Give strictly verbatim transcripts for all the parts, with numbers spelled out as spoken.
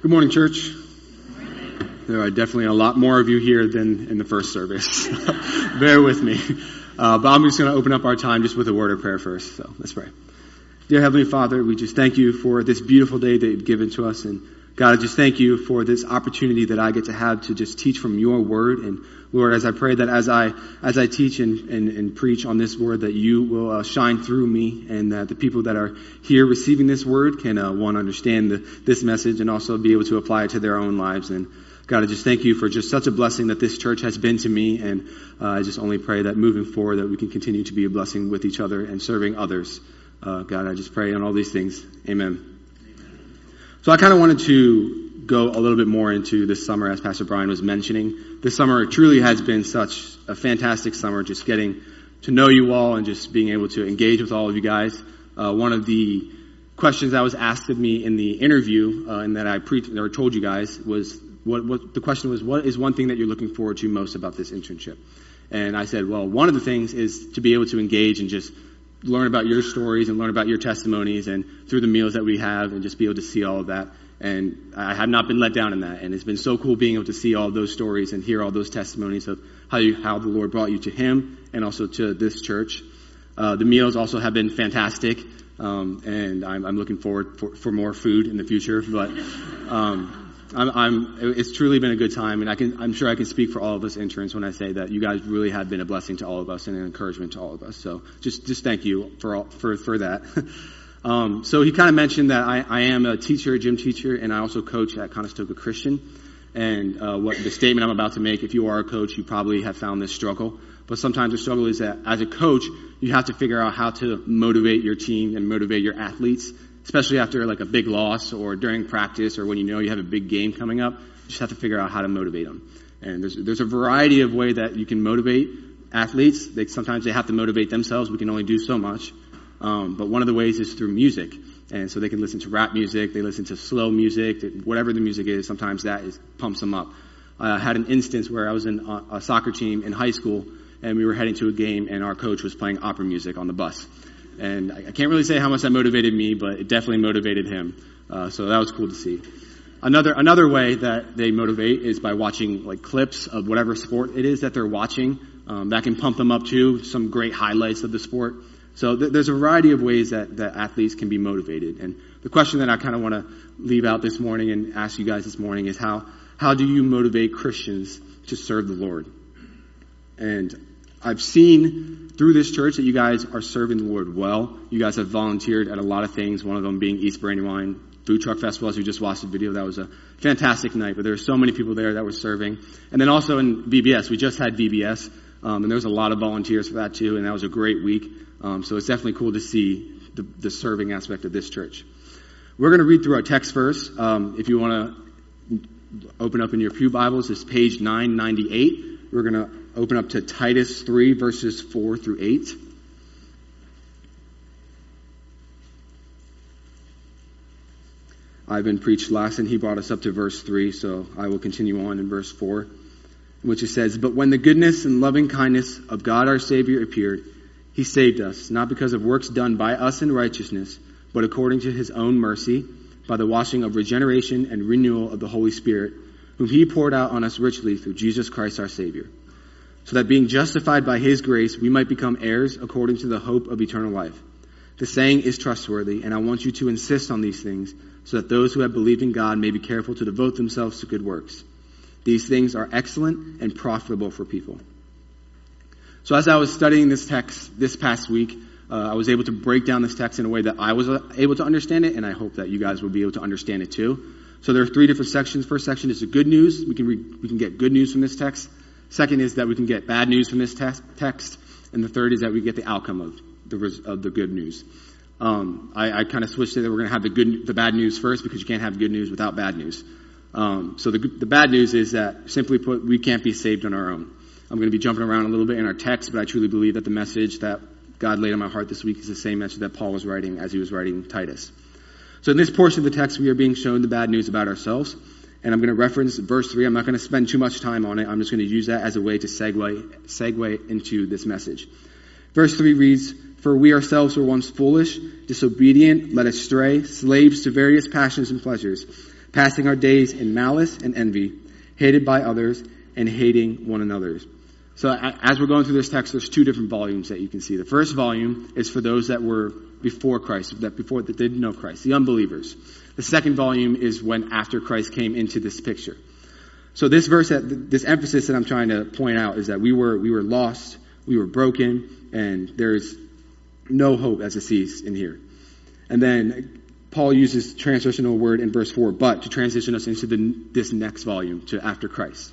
Good morning, church. There are definitely a lot more of you here than in the first service. Bear with me. Uh, but I'm just going to open up our time just with a word of prayer first. So let's pray. Dear Heavenly Father, we just thank you for this beautiful day that you've given to us. And God, I just thank you for this opportunity that I get to have to just teach from your word. And Lord, as I pray that as I as I teach and, and, and preach on this word, that you will uh, shine through me, and that the people that are here receiving this word can, uh, one, understand the, this message and also be able to apply it to their own lives. And God, I just thank you for just such a blessing that this church has been to me. And uh, I just only pray that moving forward that we can continue to be a blessing with each other and serving others. Uh, God, I just pray on all these things. Amen. Amen. So I kind of wanted to go a little bit more into this summer, as Pastor Brian was mentioning. This summer truly has been such a fantastic summer, just getting to know you all and just being able to engage with all of you guys. Uh, one of the questions that was asked of me in the interview, uh, and that I pre- or told you guys was, what, what the question was, what is one thing that you're looking forward to most about this internship? And I said, well, one of the things is to be able to engage and just learn about your stories and learn about your testimonies, and through the meals that we have, and just be able to see all of that. And I have not been let down in that. And it's been so cool being able to see all those stories and hear all those testimonies of how you, how the Lord brought you to Him and also to this church. Uh, the meals also have been fantastic. Um, and I'm, I'm looking forward for, for more food in the future. But, um, I'm, I'm, it's truly been a good time. And I can, I'm sure I can speak for all of us interns when I say that you guys really have been a blessing to all of us and an encouragement to all of us. So just, just thank you for all, for, for that. Um, so he kind of mentioned that I, I am a teacher, a gym teacher, and I also coach at Conestoga Christian. And uh, what the statement I'm about to make, if you are a coach, you probably have found this struggle. But sometimes the struggle is that as a coach, you have to figure out how to motivate your team and motivate your athletes, especially after like a big loss or during practice or when you know you have a big game coming up. You just have to figure out how to motivate them. And there's there's a variety of ways that you can motivate athletes. They, sometimes they have to motivate themselves. We can only do so much. Um, but one of the ways is through music. And so they can listen to rap music, they listen to slow music, whatever the music is, sometimes that is, pumps them up. I had an instance where I was in a, a soccer team in high school, and we were heading to a game, and our coach was playing opera music on the bus. And I, I can't really say how much that motivated me, but it definitely motivated him. Uh, so that was cool to see. Another another way that they motivate is by watching like clips of whatever sport it is that they're watching. Um, that can pump them up too, some great highlights of the sport. So th- there's a variety of ways that, that athletes can be motivated. And the question that I kind of want to leave out this morning and ask you guys this morning is how, how do you motivate Christians to serve the Lord? And I've seen through this church that you guys are serving the Lord well. You guys have volunteered at a lot of things, one of them being East Brandywine Food Truck Festival. As we just watched the video, that was a fantastic night. But there were so many people there that were serving. And then also in V B S, we just had V B S. Um, and there was a lot of volunteers for that too, and that was a great week. Um, so it's definitely cool to see the, the serving aspect of this church. We're going to read through our text first. Um, if you want to open up in your pew Bibles, it's page nine ninety-eight. We're going to open up to Titus three, verses four through eight. Ivan preached last, and he brought us up to verse three, so I will continue on in verse four, which it says, "But when the goodness and loving kindness of God our Savior appeared, He saved us, not because of works done by us in righteousness, but according to His own mercy, by the washing of regeneration and renewal of the Holy Spirit, whom He poured out on us richly through Jesus Christ our Savior, so that being justified by His grace, we might become heirs according to the hope of eternal life. The saying is trustworthy, and I want you to insist on these things, so that those who have believed in God may be careful to devote themselves to good works. These things are excellent and profitable for people." So as I was studying this text this past week, uh, I was able to break down this text in a way that I was uh, able to understand it, and I hope that you guys will be able to understand it too. So there are three different sections. First section is the good news. We can re- we can get good news from this text. Second is that we can get bad news from this te- text. And the third is that we get the outcome of the res- of the good news. Um, I, I kind of switched it that we're going to have the good the bad news first, because you can't have good news without bad news. Um, so the the bad news is that, simply put, we can't be saved on our own. I'm going to be jumping around a little bit in our text, but I truly believe that the message that God laid on my heart this week is the same message that Paul was writing as he was writing Titus. So in this portion of the text, we are being shown the bad news about ourselves. And I'm going to reference verse three. I'm not going to spend too much time on it. I'm just going to use that as a way to segue, segue into this message. Verse three reads, "For we ourselves were once foolish, disobedient, led astray, slaves to various passions and pleasures, passing our days in malice and envy, hated by others, and hating one another. So as we're going through this text, there's two different volumes that you can see. The first volume is for those that were before Christ, that before that didn't know Christ, the unbelievers. The second volume is when after Christ came into this picture. So this verse, this emphasis that I'm trying to point out is that we were we were lost, we were broken, and there's no hope as it sees in here. And then Paul uses transitional word in verse four, but to transition us into the, this next volume, to after Christ.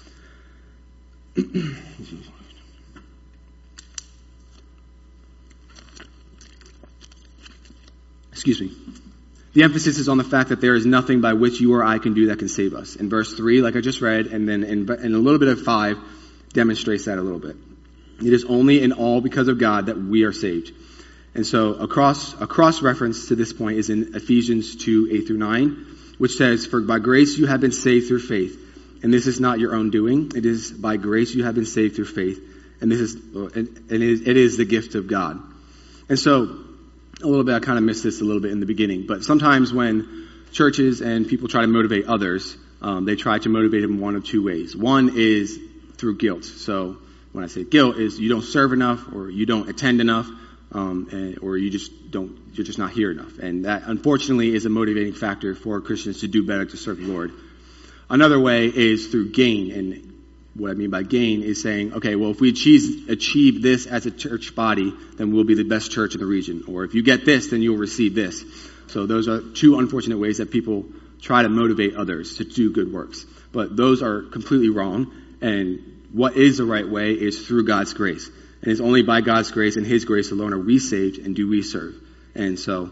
Excuse me. The emphasis is on the fact that there is nothing by which you or I can do that can save us. In verse three, like I just read, and then in, in a little bit of five, demonstrates that a little bit. It is only in all because of God that we are saved. And so a cross, a cross reference to this point is in Ephesians two, eight through nine, which says, "For by grace you have been saved through faith, and this is not your own doing. It is by grace you have been saved through faith, and this is, and it is, it is the gift of God." And so, a little bit, I kind of missed this a little bit in the beginning, but sometimes when churches and people try to motivate others, um, they try to motivate them one of two ways. One is through guilt. So when I say guilt, is you don't serve enough, or you don't attend enough, um, and, or you just don't, you're just not here enough. And that, unfortunately, is a motivating factor for Christians to do better to serve the Lord. Another way is through gain, and what I mean by gain is saying, okay, well, if we achieve, achieve this as a church body, then we'll be the best church in the region. Or if you get this, then you'll receive this. So those are two unfortunate ways that people try to motivate others to do good works. But those are completely wrong. And what is the right way is through God's grace. And it's only by God's grace and His grace alone are we saved and do we serve. And so,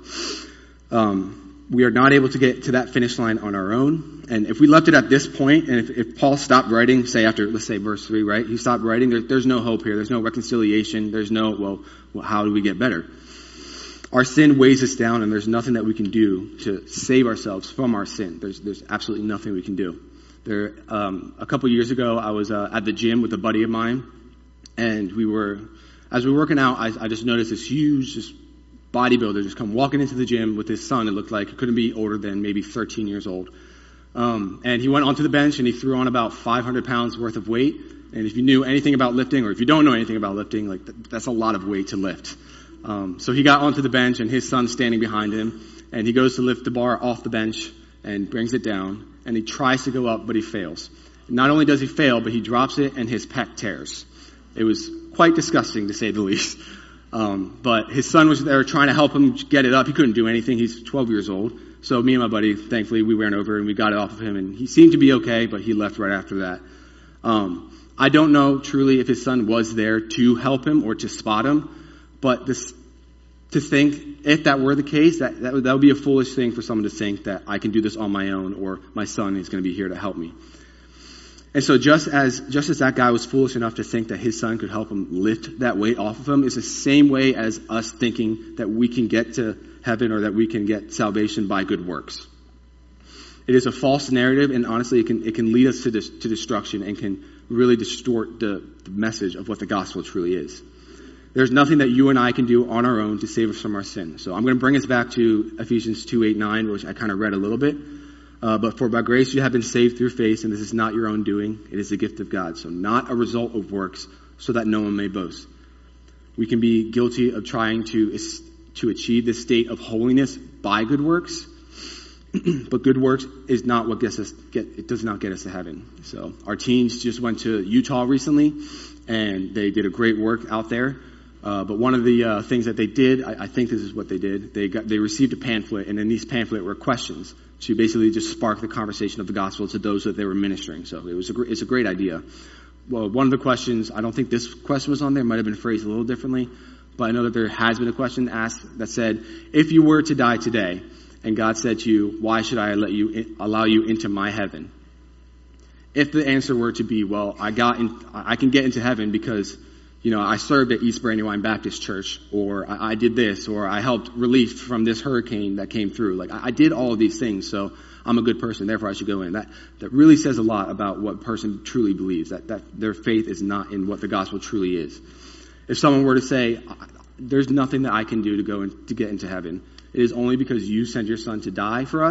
um, we are not able to get to that finish line on our own. And if we left it at this point, and if, if Paul stopped writing, say after, let's say verse three, right? He stopped writing, there, there's no hope here. There's no reconciliation. There's no, well, well, how do we get better? Our sin weighs us down, and there's nothing that we can do to save ourselves from our sin. There's, there's absolutely nothing we can do. There, um, a couple years ago, I was uh, at the gym with a buddy of mine, and we were, as we were working out, I, I just noticed this huge, just bodybuilder just come walking into the gym with his son. It looked like he couldn't be older than maybe thirteen years old. Um, and he went onto the bench and he threw on about five hundred pounds worth of weight. And if you knew anything about lifting, or if you don't know anything about lifting, like th- that's a lot of weight to lift. Um, so he got onto the bench and his son's standing behind him, and he goes to lift the bar off the bench and brings it down, and he tries to go up, but he fails. Not only does he fail, but he drops it and his pec tears. It was quite disgusting, to say the least. Um, but his son was there trying to help him get it up. He couldn't do anything. He's twelve years old. So me and my buddy, thankfully, we ran over and we got it off of him, and he seemed to be okay, but he left right after that. Um, I don't know truly if his son was there to help him or to spot him, but this, to think, if that were the case, that, that would, that would be a foolish thing for someone to think that I can do this on my own, or my son is going to be here to help me. And so just as just as that guy was foolish enough to think that his son could help him lift that weight off of him, is the same way as us thinking that we can get to heaven or that we can get salvation by good works. It is a false narrative, and honestly, it can it can lead us to dis, to destruction and can really distort the, the message of what the gospel truly is. There's nothing that you and I can do on our own to save us from our sin. So I'm going to bring us back to Ephesians two, eight, nine, which I kind of read a little bit. Uh, but for by grace you have been saved through faith, and this is not your own doing. It is the gift of God. So not a result of works, so that no one may boast. We can be guilty of trying to, to achieve this state of holiness by good works. But good works is not what gets us, get, it does not get us to heaven. So our teens just went to Utah recently, and they did a great work out there. Uh, but one of the uh, things that they did, I, I think this is what they did, they got, they received a pamphlet, and in these pamphlet were questions to basically just spark the conversation of the gospel to those that they were ministering. So it was a, gr- it's a great idea. Well, one of the questions, I don't think this question was on there, it might have been phrased a little differently, but I know that there has been a question asked that said, if you were to die today, and God said to you, why should I let you in, allow you into my heaven? If the answer were to be, well, I got in, I can get into heaven because, you know, I served at East Brandywine Baptist Church, or I, I did this, or I helped relief from this hurricane that came through. Like, I, I did all of these things, so I'm a good person, therefore I should go in. That that really says a lot about what a person truly believes, that, that their faith is not in what the gospel truly is. If someone were to say, there's nothing that I can do to go in, to get into heaven, it is only because you sent your son to die for us,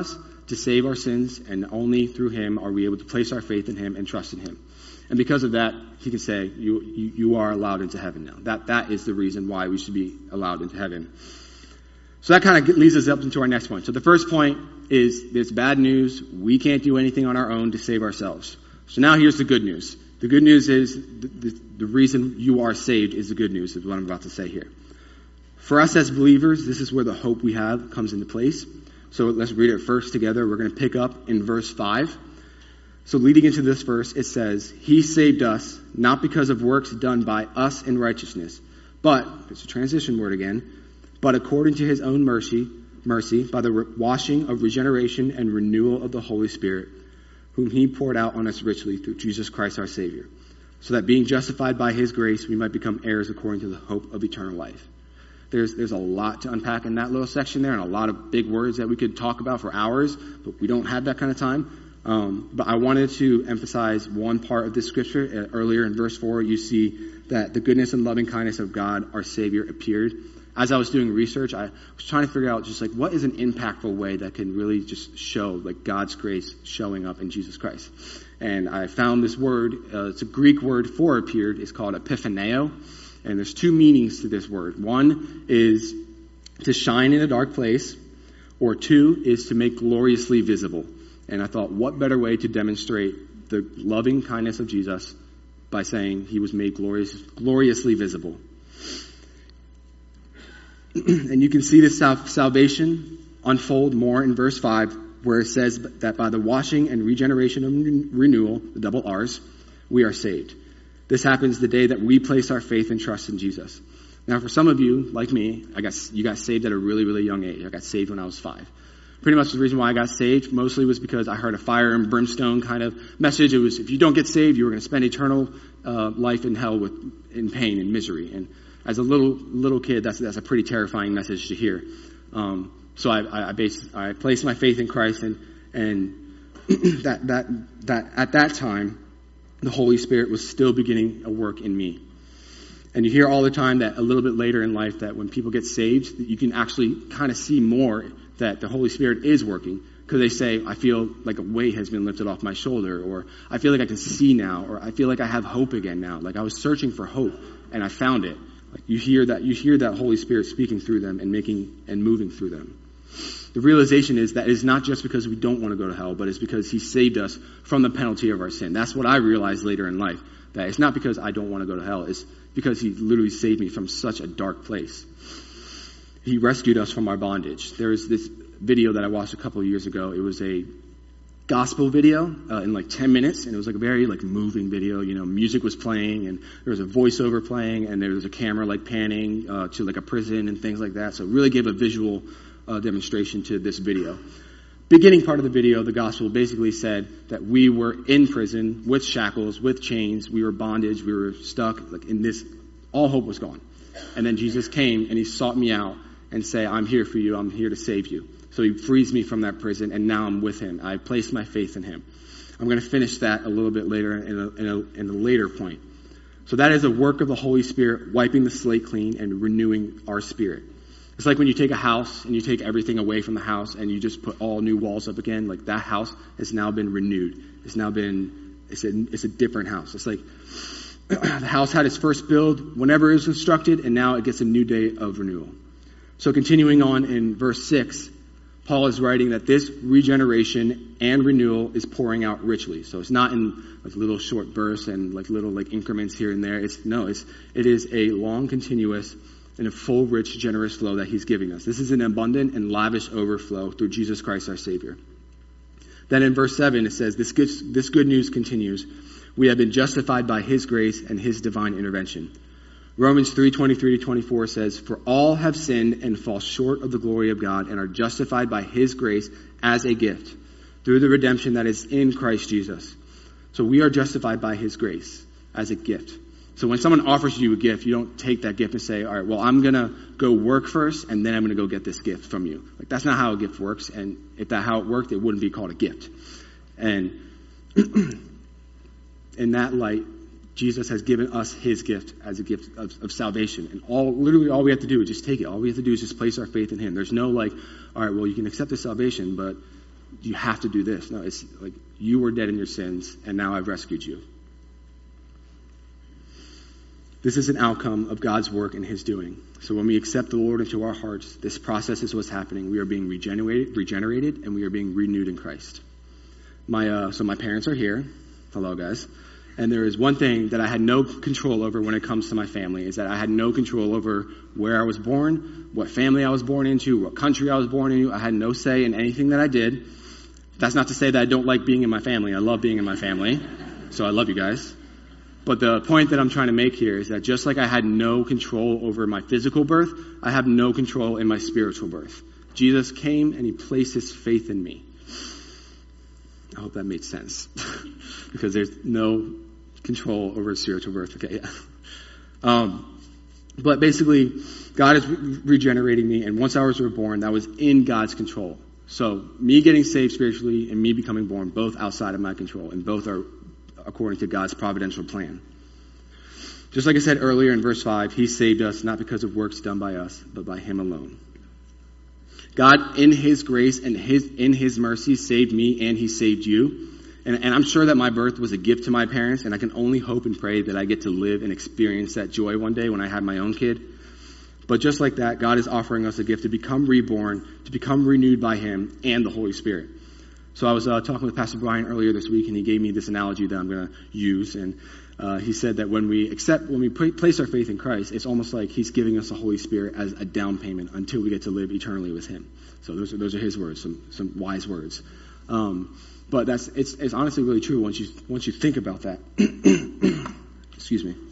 to save our sins, and only through him are we able to place our faith in him and trust in him. And because of that, he can say, you, you, you are allowed into heaven now. That, that is the reason why we should be allowed into heaven. So that kind of leads us up into our next point. So the first point is, it's bad news. We can't do anything on our own to save ourselves. So now here's the good news. The good news is, the, the, the reason you are saved is the good news, is what I'm about to say here. For us as believers, this is where the hope we have comes into place. So let's read it first together. We're going to pick up in verse five. So leading into this verse, it says, he saved us, not because of works done by us in righteousness, but, it's a transition word again, but according to his own mercy, mercy, by the re- washing of regeneration and renewal of the Holy Spirit, whom he poured out on us richly through Jesus Christ our Savior, so that being justified by his grace, we might become heirs according to the hope of eternal life. There's there's a lot to unpack in that little section there, and a lot of big words that we could talk about for hours, but we don't have that kind of time. Um, but I wanted to emphasize one part of this scripture. Uh, earlier in verse four, you see that the goodness and loving kindness of God, our Savior, appeared. As I was doing research, I was trying to figure out just like what is an impactful way that can really just show like God's grace showing up in Jesus Christ. And I found this word. Uh, it's a Greek word for appeared. It's called epiphaneo. And there's two meanings to this word. One is to shine in a dark place, or two is to make gloriously visible. And I thought, what better way to demonstrate the loving kindness of Jesus by saying he was made glorious, gloriously visible. And you can see this sal- salvation unfold more in verse five, where it says that by the washing and regeneration and renewal, the double R's, we are saved. This happens the day that we place our faith and trust in Jesus. Now, for some of you, like me, I got you got saved at a really, really young age. I got saved when I was five. Pretty much the reason why I got saved mostly was because I heard a fire and brimstone kind of message. It was, if you don't get saved, you were going to spend eternal uh, life in hell with in pain and misery. And as a little little kid, that's that's a pretty terrifying message to hear. Um, so I I, I, based, I placed my faith in Christ, and and that that that at that time, the Holy Spirit was still beginning a work in me. And you hear all the time that a little bit later in life that when people get saved, that you can actually kind of see more that the Holy Spirit is working, because they say, I feel like a weight has been lifted off my shoulder, or I feel like I can see now, or I feel like I have hope again now. Like I was searching for hope and I found it. Like you hear that, you hear that Holy Spirit speaking through them and making and moving through them. The realization is that it's not just because we don't want to go to hell, but it's because he saved us from the penalty of our sin. That's what I realized later in life. That it's not because I don't want to go to hell. It's because he literally saved me from such a dark place. He rescued us from our bondage. There was this video that I watched a couple of years ago. It was a gospel video uh, in like ten minutes, and it was like a very like moving video. You know, music was playing, and there was a voiceover playing, and there was a camera like panning uh, to like a prison and things like that. So it really gave a visual uh, demonstration to this video. Beginning part of the video, the gospel basically said that we were in prison with shackles, with chains. We were bondage. We were stuck like in this. All hope was gone. And then Jesus came and he sought me out and say, I'm here for you. I'm here to save you. So he frees me from that prison, and now I'm with him. I placed my faith in him. I'm going to finish that a little bit later in a, in a, in a later point. So that is a work of the Holy Spirit, wiping the slate clean and renewing our spirit. It's like when you take a house and you take everything away from the house and you just put all new walls up again. Like that house has now been renewed. It's now been, it's a, it's a different house. It's like the house had its first build whenever it was constructed, and now it gets a new day of renewal. So continuing on in verse six, Paul is writing that this regeneration and renewal is pouring out richly. So it's not in like little short bursts and like little like increments here and there. It's no, it's it is a long, continuous, and a full, rich, generous flow that he's giving us. This is an abundant and lavish overflow through Jesus Christ our Savior. Then in verse seven it says, this good, this good news continues. We have been justified by his grace and his divine intervention. Romans three twenty-three to twenty-four says, for all have sinned and fall short of the glory of God and are justified by his grace as a gift through the redemption that is in Christ Jesus. So we are justified by his grace as a gift. So when someone offers you a gift, you don't take that gift and say, all right, well, I'm going to go work first and then I'm going to go get this gift from you. Like that's not how a gift works. And if that's how it worked, it wouldn't be called a gift. And in that light, Jesus has given us his gift as a gift of, of salvation. And all, literally all we have to do is just take it. All we have to do is just place our faith in him. There's no like, all right, well, you can accept the salvation, but you have to do this. No, it's like you were dead in your sins, and now I've rescued you. This is an outcome of God's work and his doing. So when we accept the Lord into our hearts, this process is what's happening. We are being regenerated, regenerated, and we are being renewed in Christ. My uh, so my parents are here. Hello, guys. And there is one thing that I had no control over when it comes to my family, is that I had no control over where I was born, what family I was born into, what country I was born into. I had no say in anything that I did. That's not to say that I don't like being in my family. I love being in my family. So I love you guys. But the point that I'm trying to make here is that just like I had no control over my physical birth, I have no control in my spiritual birth. Jesus came and he placed his faith in me. I hope that made sense. Because there's no control over spiritual birth. Okay, yeah. Um, but basically, God is re- regenerating me, and once I was reborn, that was in God's control. So me getting saved spiritually and me becoming born, both outside of my control, and both are according to God's providential plan. Just like I said earlier in verse five, he saved us not because of works done by us, but by him alone. God, in his grace and his in his mercy, saved me, and he saved you. And, and I'm sure that my birth was a gift to my parents, and I can only hope and pray that I get to live and experience that joy one day when I have my own kid. But just like that, God is offering us a gift to become reborn, to become renewed by him and the Holy Spirit. So I was uh, talking with Pastor Brian earlier this week, and he gave me this analogy that I'm going to use. And uh, he said that when we accept, when we pr- place our faith in Christ, it's almost like he's giving us the Holy Spirit as a down payment until we get to live eternally with him. So those are those are his words, some some wise words. Um, but that's it's it's honestly really true once you once you think about that. Excuse me.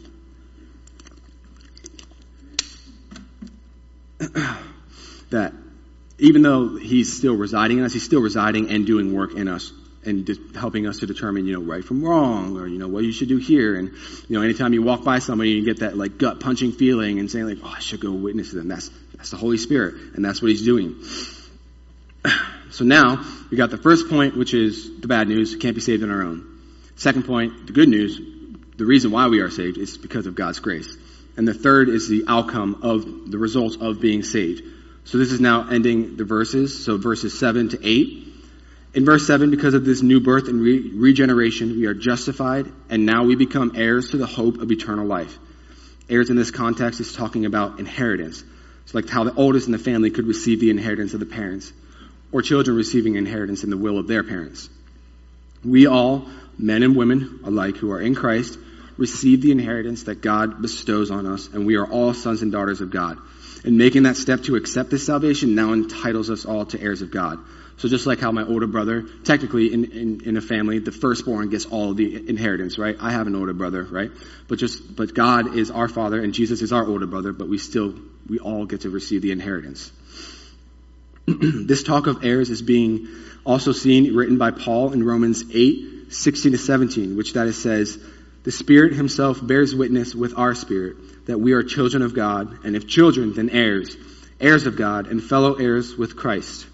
That even though he's still residing in us, he's still residing and doing work in us and de- helping us to determine, you know, right from wrong, or, you know, what you should do here. And, you know, anytime you walk by somebody, you get that, like, gut-punching feeling and saying, like, oh, I should go witness to them. That's, that's the Holy Spirit, and that's what he's doing. So now, we got the first point, which is the bad news. We can't be saved on our own. Second point, the good news, the reason why we are saved is because of God's grace. And the third is the outcome of the results of being saved. So this is now ending the verses, so verses seven to eight. In verse seven, because of this new birth and re- regeneration, we are justified, and now we become heirs to the hope of eternal life. Heirs in this context is talking about inheritance. It's like how the oldest in the family could receive the inheritance of the parents, or children receiving inheritance in the will of their parents. We all, men and women alike who are in Christ, receive the inheritance that God bestows on us, and we are all sons and daughters of God. And making that step to accept this salvation now entitles us all to heirs of God. So just like how my older brother, technically in, in, in a family, the firstborn gets all of the inheritance, right? I have an older brother, right? But just, but God is our father and Jesus is our older brother, but we still, we all get to receive the inheritance. This talk of heirs is being also seen, written by Paul in Romans eight, sixteen to seventeen, which that it says, the Spirit himself bears witness with our spirit that we are children of God, and if children, then heirs, heirs of God, and fellow heirs with Christ.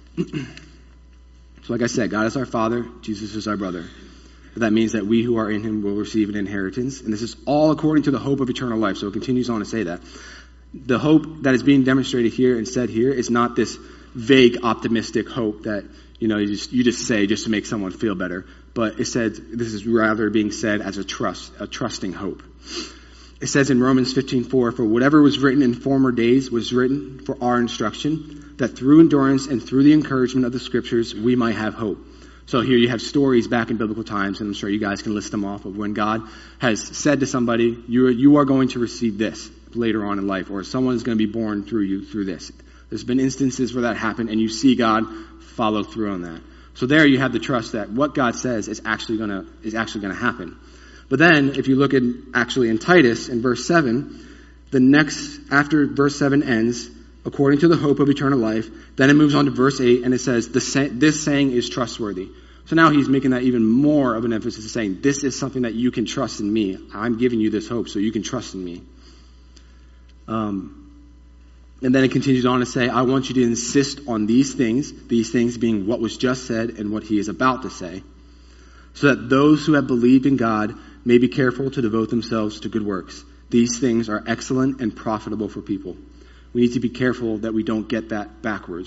So like I said, God is our Father, Jesus is our brother. That means that we who are in him will receive an inheritance, and this is all according to the hope of eternal life. So it continues on to say that. The hope that is being demonstrated here and said here is not this vague, optimistic hope that, you know, you just, you just say just to make someone feel better. But it says, this is rather being said as a trust, a trusting hope. It says in Romans fifteen four, for whatever was written in former days was written for our instruction, that through endurance and through the encouragement of the scriptures, we might have hope. So here you have stories back in biblical times, and I'm sure you guys can list them off, of when God has said to somebody, you are, you are going to receive this later on in life, or someone is going to be born through you through this. There's been instances where that happened, and you see God follow through on that. So there you have the trust that what God says is actually going to is actually going to happen. But then, if you look at actually in Titus, in verse seven, the next, after verse seven ends, according to the hope of eternal life, then it moves on to verse eight, and it says, this saying is trustworthy. So now he's making that even more of an emphasis, saying, this is something that you can trust in me. I'm giving you this hope, so you can trust in me. Um, and then it continues on to say, I want you to insist on these things, these things being what was just said and what he is about to say, so that those who have believed in God may be careful to devote themselves to good works. These things are excellent and profitable for people. We need to be careful that we don't get that backwards.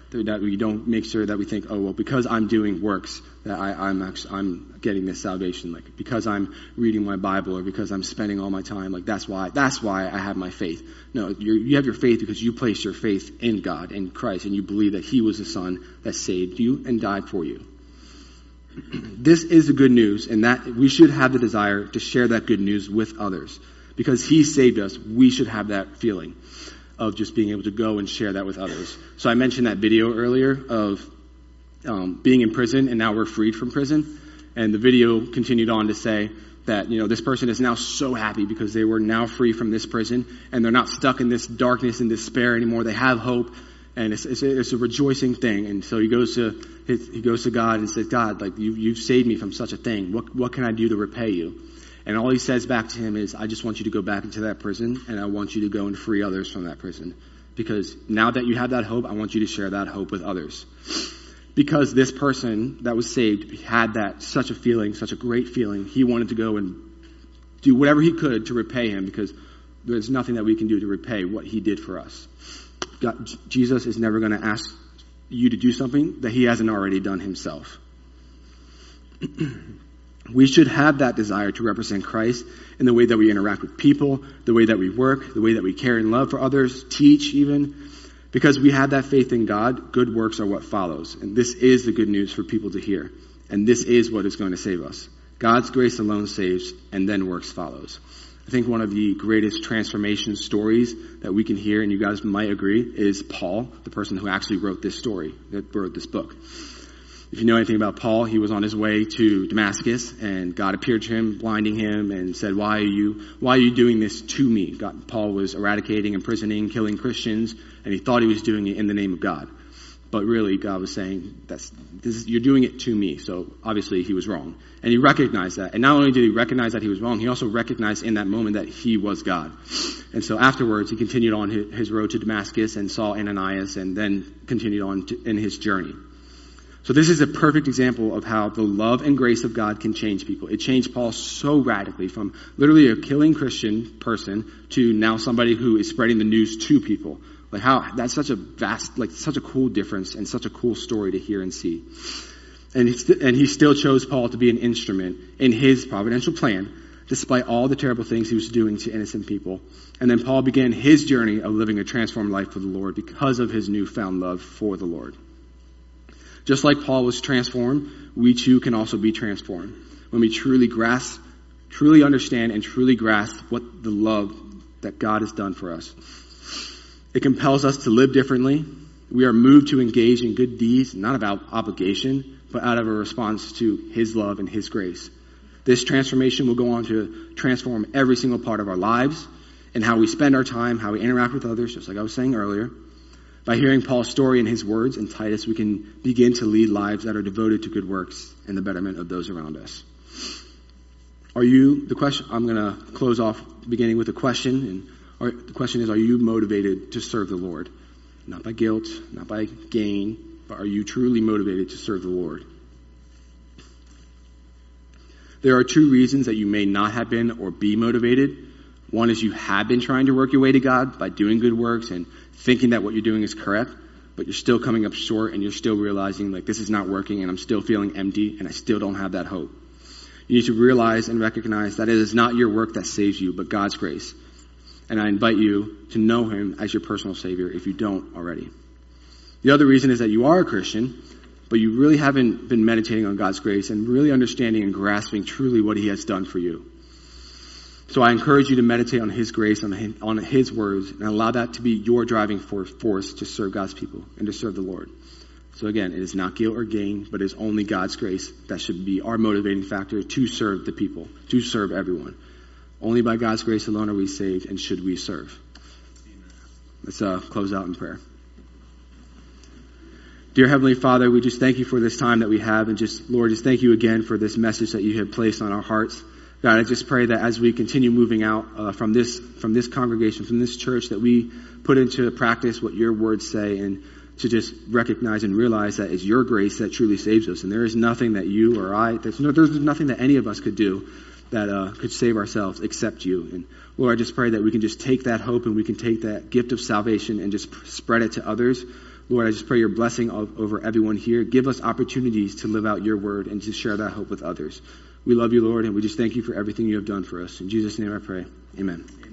That we don't make sure that we think, oh, well, because I'm doing works, that I, I'm actually, I'm getting this salvation. Like, because I'm reading my Bible or because I'm spending all my time, like, that's why, that's why I have my faith. No, you're, you have your faith because you place your faith in God, in Christ, and you believe that he was the Son that saved you and died for you. This is the good news, and that we should have the desire to share that good news with others. Because he saved us, we should have that feeling of just being able to go and share that with others. So I mentioned that video earlier of um, being in prison, and now we're freed from prison. And the video continued on to say that, you know, this person is now so happy because they were now free from this prison, and they're not stuck in this darkness and despair anymore. They have hope, and it's, it's, a, it's a rejoicing thing. And so he goes to his, he goes to God and says, God, like you, you've saved me from such a thing. What what can I do to repay you? And all he says back to him is, I just want you to go back into that prison, and I want you to go and free others from that prison. Because now that you have that hope, I want you to share that hope with others. Because this person that was saved had that, such a feeling, such a great feeling, he wanted to go and do whatever he could to repay him, because there's nothing that we can do to repay what he did for us. God, Jesus is never going to ask you to do something that he hasn't already done himself. We should have that desire to represent Christ in the way that we interact with people, the way that we work, the way that we care and love for others, teach even. Because we have that faith in God, good works are what follows. And this is the good news for people to hear. And this is what is going to save us. God's grace alone saves, and then works follows. I think one of the greatest transformation stories that we can hear, and you guys might agree, is Paul, the person who actually wrote this story, that wrote this book. If you know anything about Paul, he was on his way to Damascus, and God appeared to him, blinding him, and said, why are you, why are you doing this to me? God, Paul was eradicating, imprisoning, killing Christians, and he thought he was doing it in the name of God. But really, God was saying, "That's this is, you're doing it to me." So obviously he was wrong. And he recognized that. And not only did he recognize that he was wrong, he also recognized in that moment that he was God. And so afterwards, he continued on his road to Damascus and saw Ananias, and then continued on to, in his journey. So this is a perfect example of how the love and grace of God can change people. It changed Paul so radically from literally a killing Christian person to now somebody who is spreading the news to people. Like how, that's such a vast, like such a cool difference and such a cool story to hear and see. And he, st- and he still chose Paul to be an instrument in his providential plan, despite all the terrible things he was doing to innocent people. And then Paul began his journey of living a transformed life for the Lord because of his newfound love for the Lord. Just like Paul was transformed, we too can also be transformed when we truly grasp, truly understand, and truly grasp what the love that God has done for us. It compels us to live differently. We are moved to engage in good deeds, not about obligation, but out of a response to his love and his grace. This transformation will go on to transform every single part of our lives and how we spend our time, how we interact with others, just like I was saying earlier. By hearing Paul's story and his words in Titus, we can begin to lead lives that are devoted to good works and the betterment of those around us. Are you, the question, I'm going to close off beginning with a question. And are, the question is, are you motivated to serve the Lord? Not by guilt, not by gain, but are you truly motivated to serve the Lord? There are two reasons that you may not have been or be motivated. One is you have been trying to work your way to God by doing good works and thinking that what you're doing is correct, but you're still coming up short and you're still realizing like this is not working and I'm still feeling empty and I still don't have that hope. You need to realize and recognize that it is not your work that saves you, but God's grace. And I invite you to know him as your personal Savior if you don't already. The other reason is that you are a Christian, but you really haven't been meditating on God's grace and really understanding and grasping truly what he has done for you. So I encourage you to meditate on his grace, on his, on his words, and allow that to be your driving force, force to serve God's people and to serve the Lord. So again, it is not guilt or gain, but it is only God's grace that should be our motivating factor to serve the people, to serve everyone. Only by God's grace alone are we saved and should we serve. Let's uh, close out in prayer. Dear Heavenly Father, we just thank you for this time that we have, and just, Lord, just thank you again for this message that you have placed on our hearts. God, I just pray that as we continue moving out uh, from this from this congregation, from this church, that we put into practice what your words say, and to just recognize and realize that it's your grace that truly saves us. And there is nothing that you or I, there's, no, there's nothing that any of us could do that uh, could save ourselves except you. And Lord, I just pray that we can just take that hope and we can take that gift of salvation and just spread it to others. Lord, I just pray your blessing over everyone here. Give us opportunities to live out your word and to share that hope with others. We love you, Lord, and we just thank you for everything you have done for us. In Jesus' name I pray. Amen.